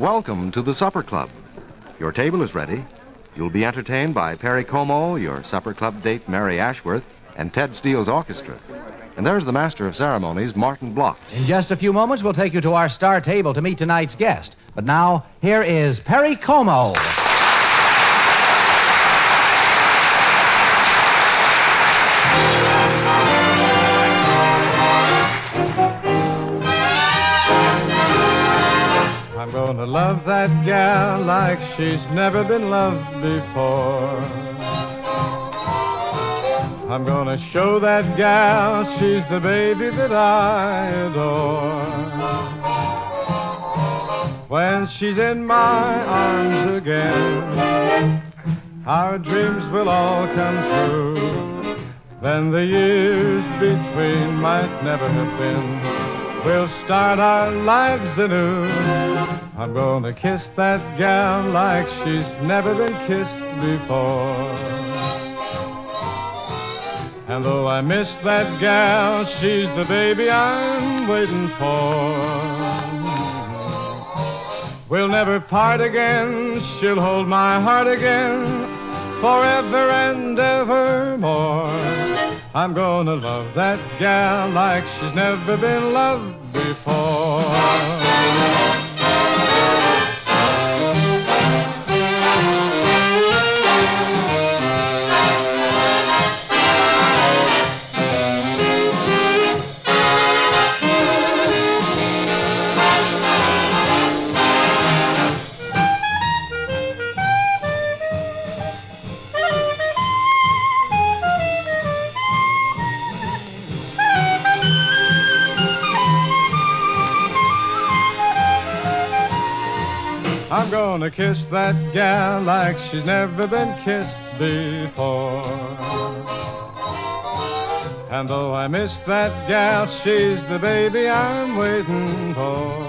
Welcome to the Supper Club. Your table is ready. You'll be entertained by Perry Como, your Supper Club date Mary Ashworth, and Ted Steele's orchestra. And there's the master of ceremonies, Martin Block. In just a few moments, we'll take you to our star table to meet tonight's guest. But now, here is Perry Como. I'm gonna love that gal like she's never been loved before. I'm gonna show that gal she's the baby that I adore. When she's in my arms again, our dreams will all come true. Then the years between might never have been. We'll start our lives anew. I'm gonna kiss that gal like she's never been kissed before. And though I miss that gal, she's the baby I'm waiting for. We'll never part again, she'll hold my heart again, forever and evermore. I'm gonna love that gal like she's never been loved before. I'm gonna kiss that gal like she's never been kissed before. And though I miss that gal, she's the baby I'm waiting for.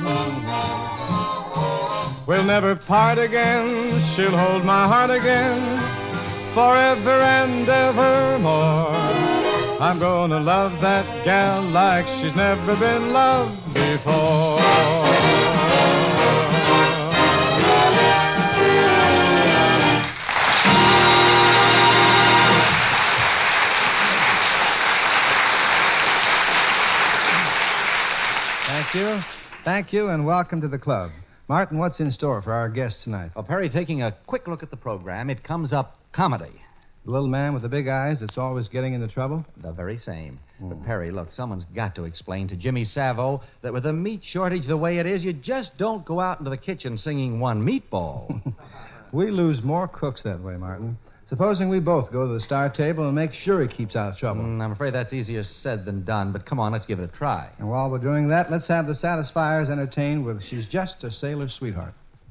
We'll never part again, she'll hold my heart again, forever and evermore. I'm gonna love that gal like she's never been loved before. Thank you, and welcome to the club. Martin, what's in store for our guests tonight? Well, Perry, taking a quick look at the program, it comes up comedy. The little man with the big eyes that's always getting into trouble? The very same. But, Perry, look, someone's got to explain to Jimmy Savo that with a meat shortage the way it is, you just don't go out into the kitchen singing one meatball. We lose more cooks that way, Martin. Supposing we both go to the star table and make sure he keeps out of trouble. I'm afraid that's easier said than done, but come on, let's give it a try. And while we're doing that, let's have the Satisfiers entertained with She's Just a Sailor's Sweetheart.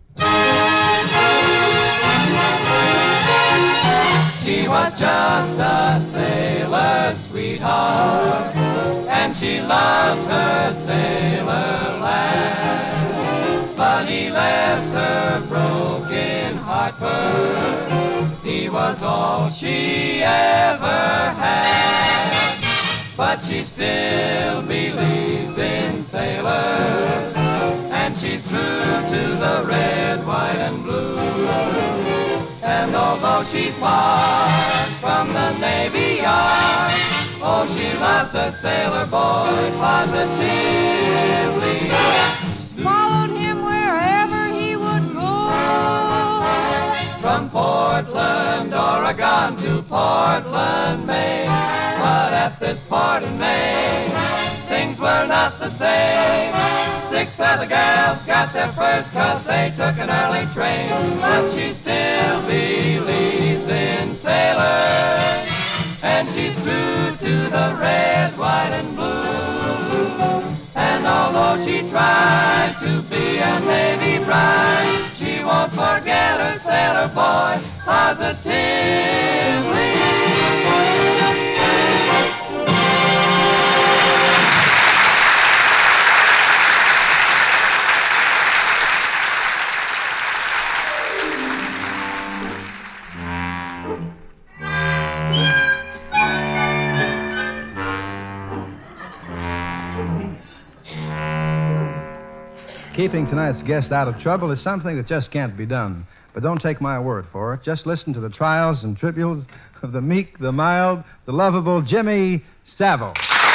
She was just a sailor's sweetheart, and she loved her sailor lad. But he left her broken heart first. He was all she ever had. But she still believes in sailors, and she's true to the red, white, and blue. And although she's far from the Navy Yard, oh, she loves her sailor boy positively. Followed him wherever he would go. From Portland, Oregon to Portland, Maine. But at this port in Maine, things were not the same. 6 other gals got there first 'cause they took an early train. But she still believes in sailors, and she's true to the red, white, and blue. And although she tried to be a Navy bride, she won't forget her sailor boy positively. Keeping tonight's guest out of trouble is something that just can't be done. But don't take my word for it. Just listen to the trials and tributes of the meek, the mild, the lovable Jimmy Savile.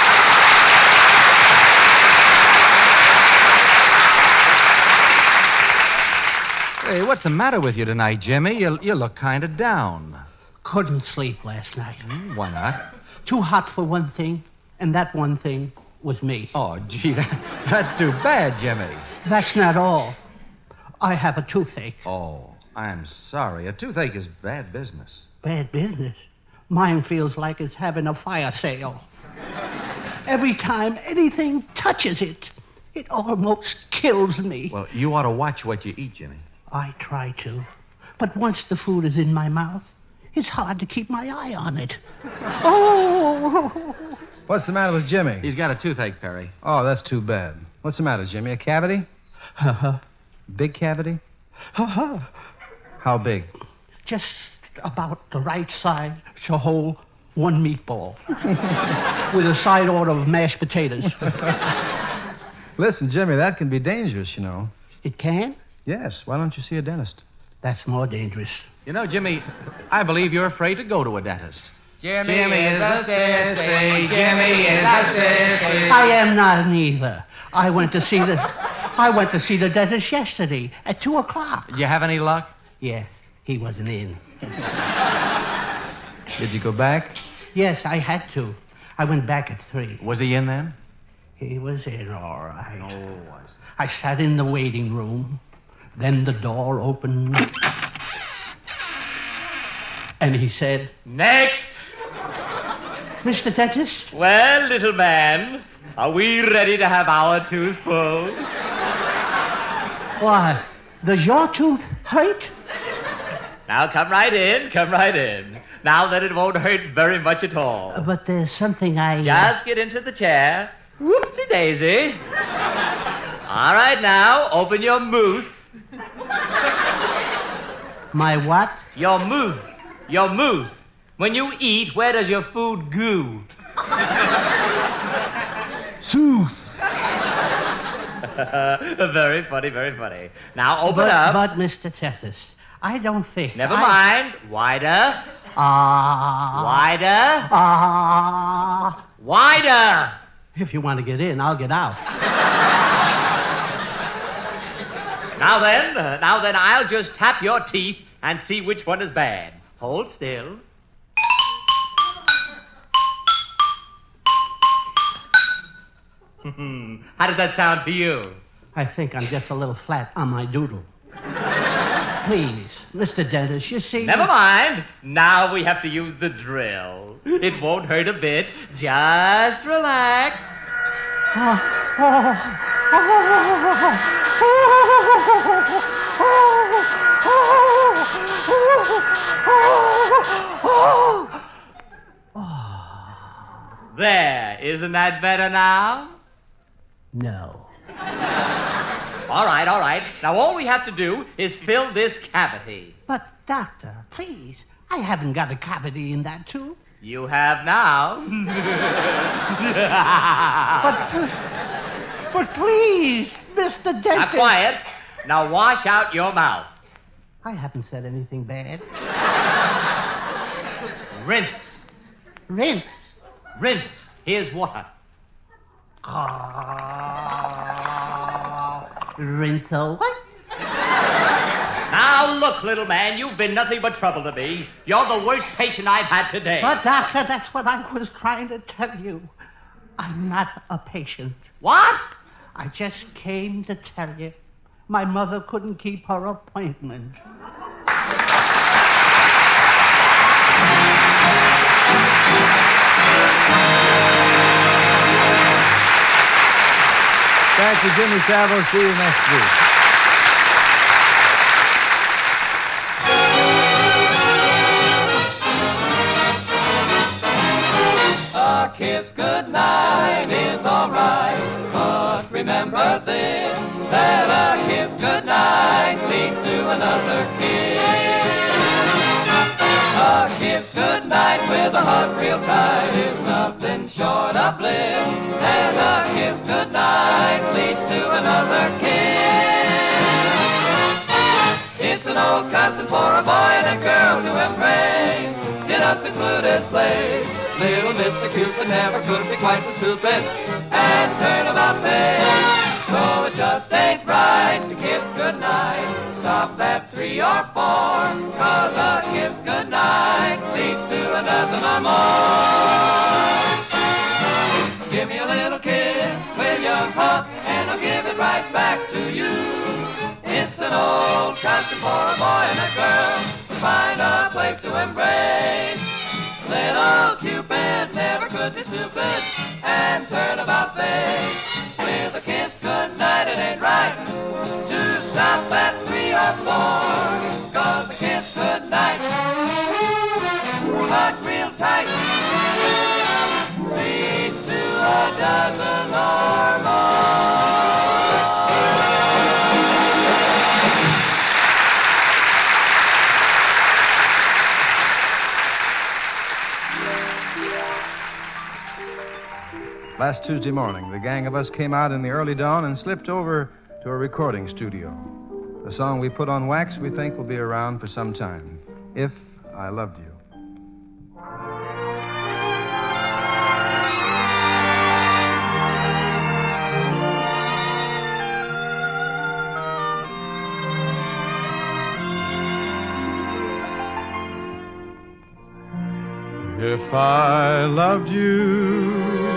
Hey, what's the matter with you tonight, Jimmy? You look kind of down. Couldn't sleep last night. Why not? Too hot for one thing, and that one thing was me. Oh, gee, that's too bad, Jimmy. That's not all. I have a toothache. Oh, I'm sorry. A toothache is bad business. Bad business. Mine feels like it's having a fire sale. Every time anything touches it, it almost kills me. Well, you ought to watch what you eat, Jimmy. I try to. But once the food is in my mouth, it's hard to keep my eye on it. Oh! What's the matter with Jimmy? He's got a toothache, Perry. Oh, that's too bad. What's the matter, Jimmy? A cavity? Big cavity? How big? Just about the right size to hold one meatball. With a side order of mashed potatoes. Listen, Jimmy, that can be dangerous, you know. It can? Yes. Why don't you see a dentist? That's more dangerous. You know, Jimmy, I believe you're afraid to go to a dentist. Jimmy is a sissy, Jimmy is a sissy. I am not neither. I went to see the dentist yesterday at 2 o'clock. Did you have any luck? Yes, he wasn't in. Did you go back? Yes, I had to. I went back at 3. Was he in then? He was in, all right. Oh, I sat in the waiting room. Then the door opened. And he said, "Next!" Mr. Dentist? Well, little man, are we ready to have our tooth pulled? Why, does your tooth hurt? Now, come right in, come right in. Now that it won't hurt very much at all. But there's something I... Just get into the chair. Whoopsie-daisy. All right, now, open your mouth. My what? Your mouth. Your mouth. When you eat, where does your food go? Tooth. Very funny, very funny. Now, open up. But, Mr. Dentist, I don't think... Never mind. Wider. Wider. Wider. If you want to get in, I'll get out. Now then, I'll just tap your teeth and see which one is bad. Hold still. How does that sound to you? I think I'm just a little flat on my doodle. Please, Mr. Dentist, you see... Never mind. Now we have to use the drill. It won't hurt a bit. Just relax. There. Isn't that better now? No. All right. Now all we have to do is fill this cavity. But, Doctor, please, I haven't got a cavity in that tooth. You have now. But please, Mr. Dentist... Now quiet. Now wash out your mouth. I haven't said anything bad. Rinse. Rinse. Rinse. Here's water. Rinse a what? Now look, little man, you've been nothing but trouble to me. You're the worst patient I've had today. But, Doctor, that's what I was trying to tell you. I'm not a patient. What? I just came to tell you my mother couldn't keep her appointment. Thank you, Jimmy Savile. See you next week. A kiss goodnight is alright, but remember this, that a kiss goodnight leads to another kiss. A kiss goodnight with a hug real tight is nothing short of bliss, and a kiss goodnight leads to another kiss. Little Mr. Cupid never could be quite so stupid and turn about face. So it just ain't right to kiss goodnight. Stop at 3 or 4, 'cause a kiss goodnight leads to a dozen or more. Give me a little kiss, will you, huh? And I'll give it right back to you. It's an old custom for a boy and a girl to find a place to embrace. Little Cupid never could be stupid and turn about face. With a kiss goodnight, it ain't right to stop at 3 or 4, 'cause a kiss goodnight, hug real tight, leads to a dozen or more. Last Tuesday morning, the gang of us came out in the early dawn and slipped over to a recording studio. The song we put on wax we think will be around for some time. If I Loved You. If I loved you,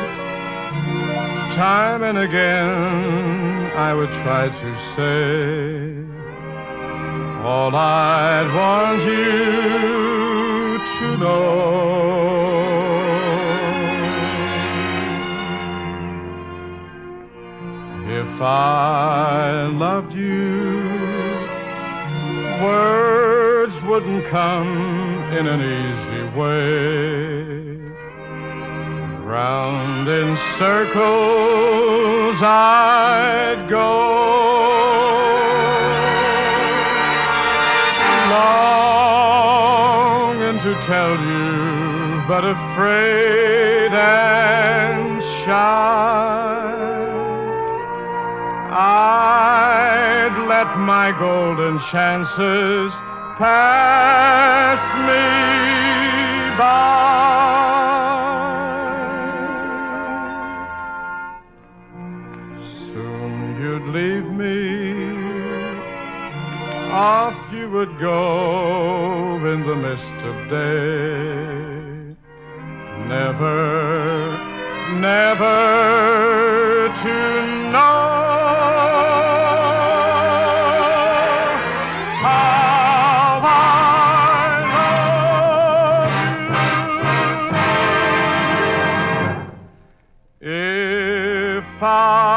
time and again I would try to say all I'd want you to know. If I loved you, words wouldn't come in an easy way. Round in circles I'd go, longing to tell you, but afraid and shy. I'd let my golden chances pass me by. Leave me, off you would go in the mist of day, never, never to know how I love you. If I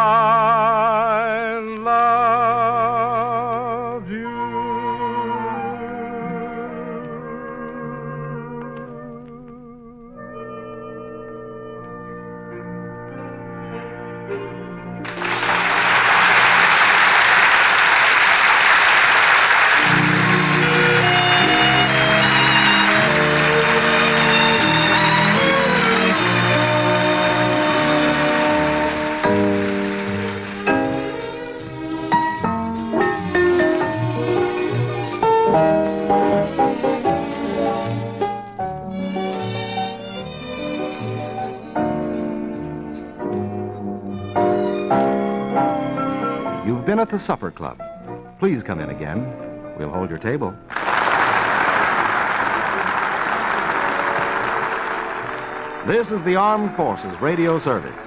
Been at the Supper Club. Please come in again. We'll hold your table. This is the Armed Forces Radio Service.